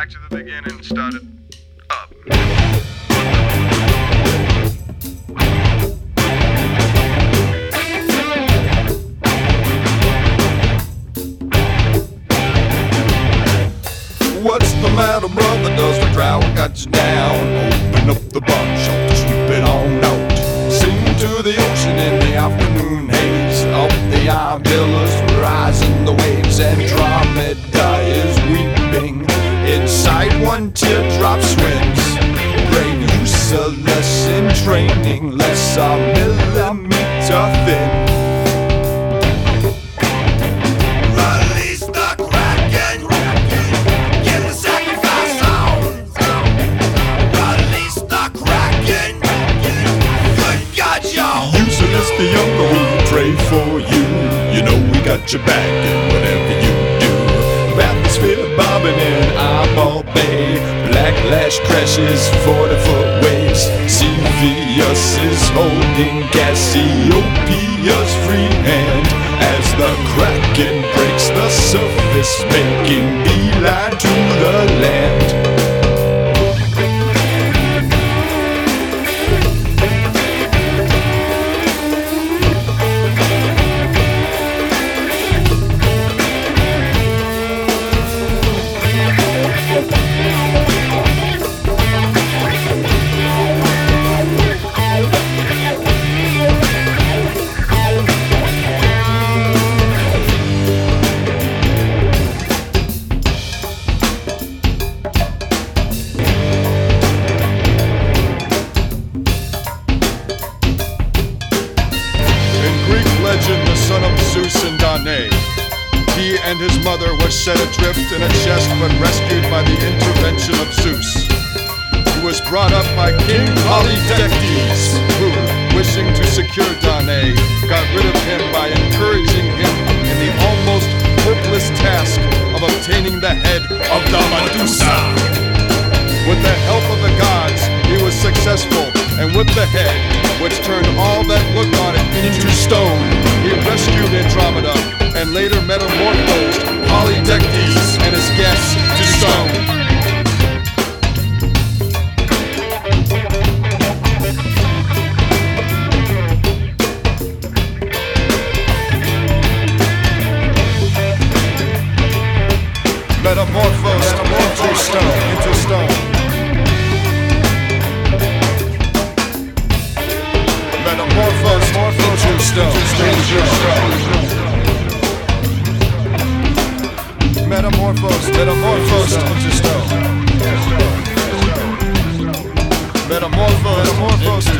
back to the beginning, started up. What's the matter, brother? Does the drought got you down? Open up the bar shop to sweep it on out. Sing to the ocean in the afternoon haze. Up the iron pillars, rising the waves. Andromeda is weeping. Inside one teardrop swims. Brain useless in training, less a millimeter thin. The younger we pray for you. You know we got your back in whatever you do. Bathysphere bobbing in Eyeball Bay. Black lash crashes 40-foot waves. Cepheus is holding Cassiopeia's free hand as the Kraken breaks the surface, making beeline to the land. The son of Zeus and Danae. He and his mother were set adrift in a chest but rescued by the intervention of Zeus. He was brought up by King Polydectes, who, wishing to secure Danae, got rid of him by encouraging him in the almost hopeless task of obtaining the head of the Medusa. With the help of the gods, he was successful, and with the head, which turned all that looked on it into stone, he rescued Andromeda and later metamorphosed Polydectes and his guests to stone. Metamorphosed into stone. Metamorphosed into stone. Metamorphosed into stone. Metamorphosed